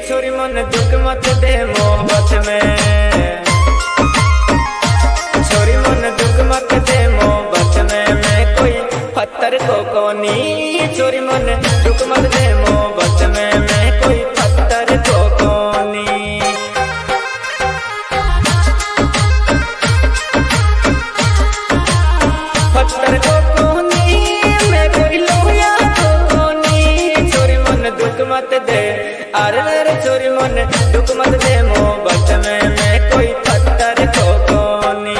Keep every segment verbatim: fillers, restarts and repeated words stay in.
छोरी मन दुख मत दे मोहब्बत में, छोरी मन दुख मत दे मोहब्बत में, मैं कोई पत्थर को कोनी, छोरी मन दुख मत दे मोहब्बत में, मैं कोई पत्थर को कोनी। पत्थर को कोनी मैं कोई लोया को कोनी, छोरी मन दुख मत दे, अरे अरे छोरी मन दुख मत दे मोहब्बत में, मैं कोई पत्थर को कोनी।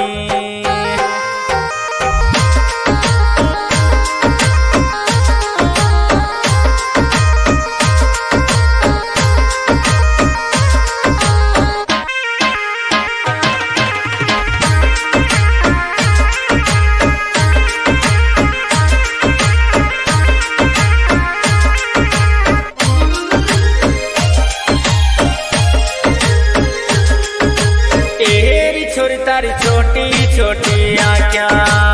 छोरी तारी छोटी छोटी आँखियाँ,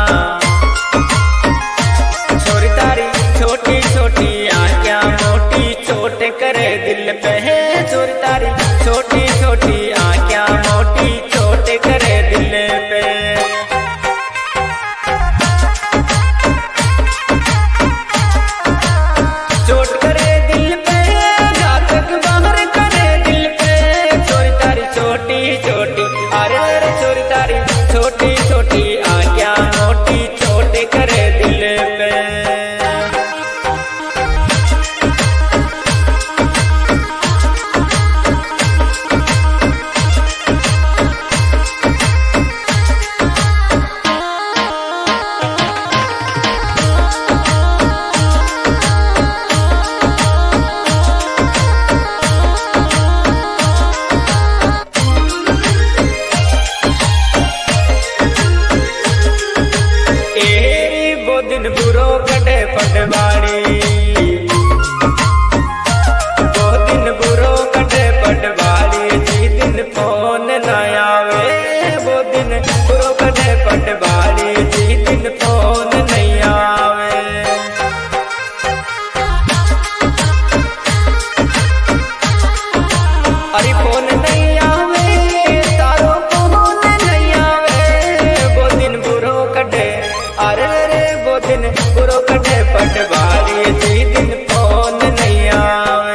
छोरी तारी छोटी छोटी आँखियाँ, मोटी चोट करे दिल पे है, छोरी तारी छोटी छोटी आँखियाँ, मोटी चोट करे दिल पे। चोट करे दिल पे, घातक बाहर करे दिल पे, छोरी तारी छोटी छोटी, अरे छोरी तारी छोटी छोटी आँखियाँ, मोटी चोट करे दिल पे। दिन बुरो कटे पटवारी, वो दिन बुरो कटे पटवारी, जी दिन फोन न आवे, वो दिन बुरो कटे पटवारी, जी दिन फोन नहीं आवे। अरे फोन नहीं आवे, तारो फोन नहीं आवे, वो दिन बुरो कटे, अरे वो दिन बुरो कटे पटवारी, जी दिन फोन नहीं आवे।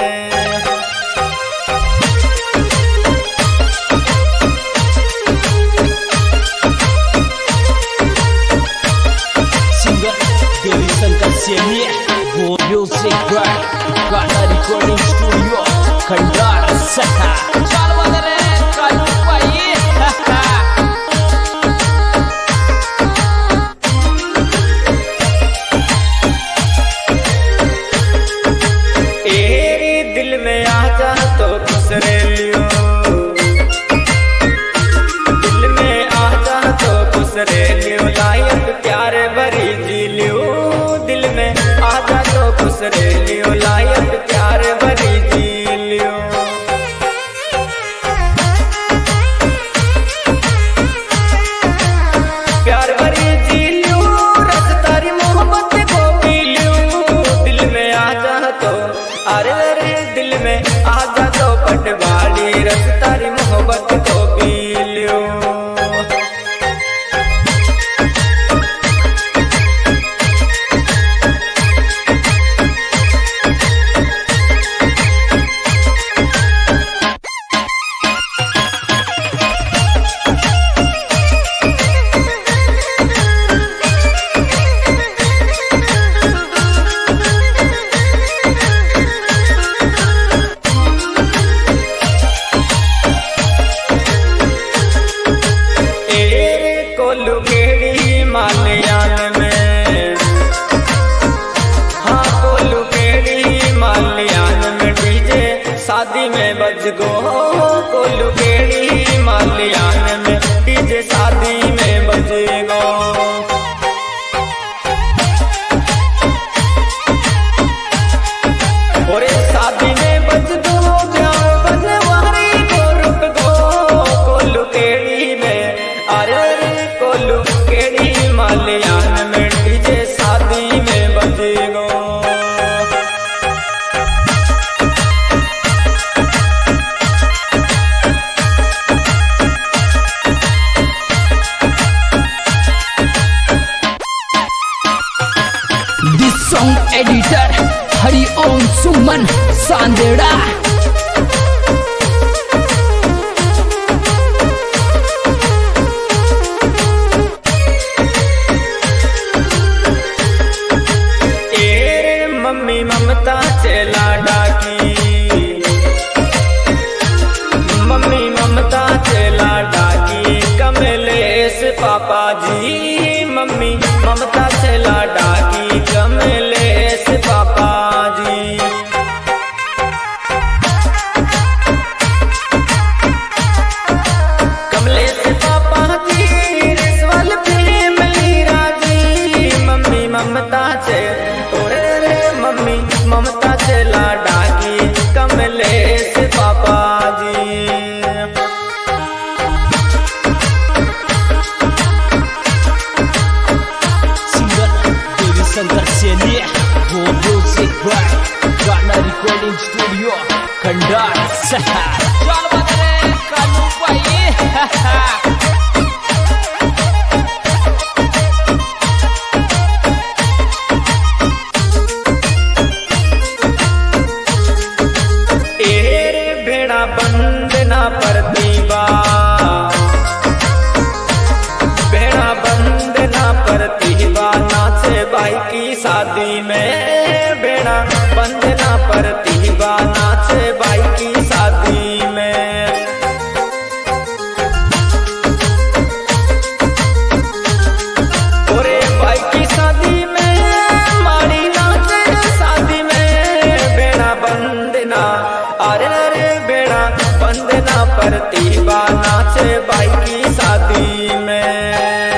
Singer Dewi Sangka Seni, Go Music Right, Kana Recording Studio, Kandara Saka. Chal badare kalu pai, ha ha. दिल में आ जा तो खुश रह लियो, दिल में आ जा तो खुश रह लियो, लायक प्यार भरी जी लियो, दिल में आ जा तो खुश रह लियो, लायक प्यार भरी जी लियो। प्यार भरी जी लियो, रस तारी मोहब्बत को पी लियो, दिल में आ जा तो, अरे अरे दिल में आ जा तो पटवारी, रस तारी मोहब्बत को पी लियो। कोलू केड़ी माल्यान में, हाँ कोलू केड़ी माल्यान में, डीजे शादी में बज गो, कोलू केड़ी माल्यान में, डीजे शादी में बज गो। और शादी में बज गो, जाओ बनवारी को रुक गो, कोलू केड़ी में, अरे कोलू केड़ी माल्यान में, डीजे शादी में बज गो। सुमन सांदेड़ा। मम्मी ममता से लाडा की, मम्मी ममता से लाडा की कमलेश पापा जी, मम्मी ममता से लाडा की कमलेश पापा जी। कमलेश पापा जी रिसवाल प्रेम लीरा जी, मम्मी ममता से मम्मी ममता से लाडा की कमलेश पापा जी। सिंगर देवी शंकर सैनी, वो म्यूजिक बाय गाना रिकॉर्डिंग स्टूडियो खंडार सहा। चल बदले कानू भाई। बंदना प्रतिभा, बेड़ा बंदना प्रतिभा नाचे भाई की शादी में, बेड़ा बंदना प्रतिभा नाचे भाई की शादी में। ओरे भाई की शादी में मारी नाचे शादी में, बेड़ा बंदना अरे अरे बेड़ा बंदना प्रतिभा नाचे भाई की शादी में।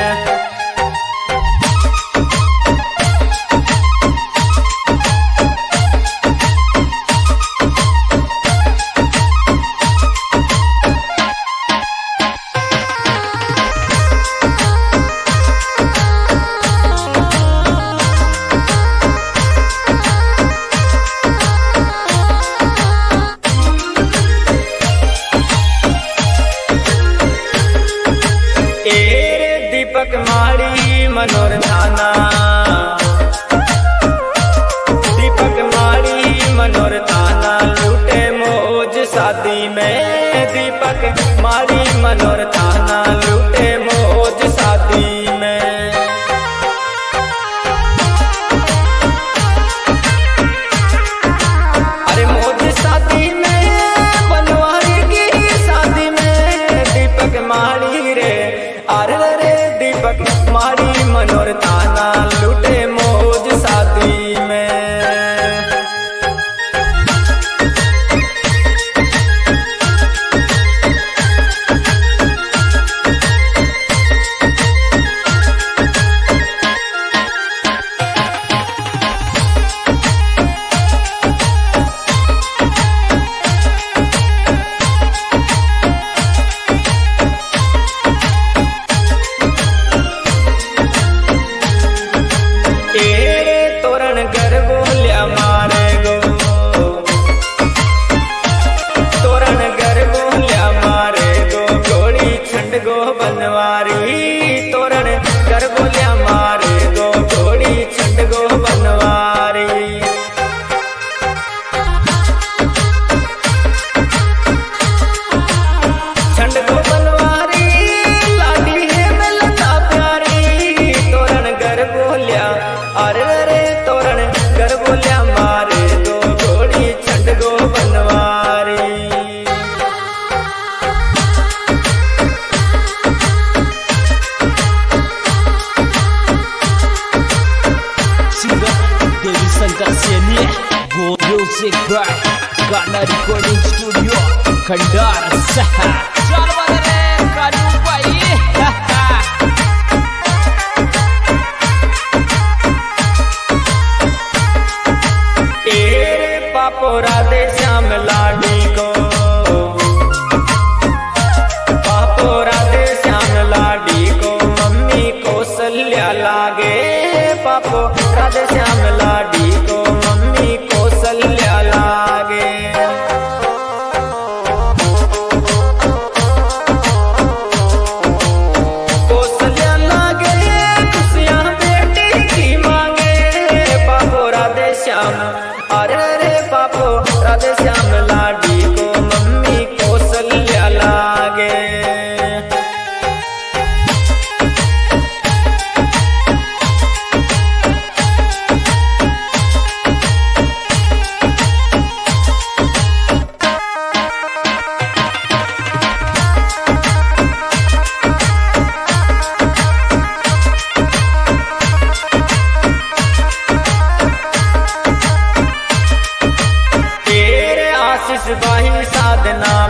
दीपक माड़ी मनोर थाना, दीपक माड़ी मनोर थाना लूटे मौज शादी में, दीपक माड़ी मनोर थाना लूटे मौज शादी में। अरे मौज शादी में बनवारी की शादी में, दीपक माड़ी रे अरे रे दीपक माड़ी मनोर थाना लूटे मौज शादी में। बनवारी तोरण कर बोलिया मारे गो घोड़ी छंड गो बनवारी। छंड गो बनवारी लाडी है मिलता प्यारी, तोरण कर बोलिया अरे रे तोरण कर बोलिया मारे गो घोड़ी छंड गो बनवारी। देवी शंकर सैनी, वो म्यूजिक बाय गाना रिकॉर्डिंग स्टूडियो खंडार सहा। चल बदले कानू भाई। ए पापो राधे श्याम लाडी को, पापो राधे श्याम लाडी को मम्मी कौशल्या लागे, पापो राधे श्याम लाडी को मम्मी कौशल्या लागे। कौशल्या लागे खुशियाँ बेटी की मांगे, पापो राधे श्याम अरे रे पापो बाही साधना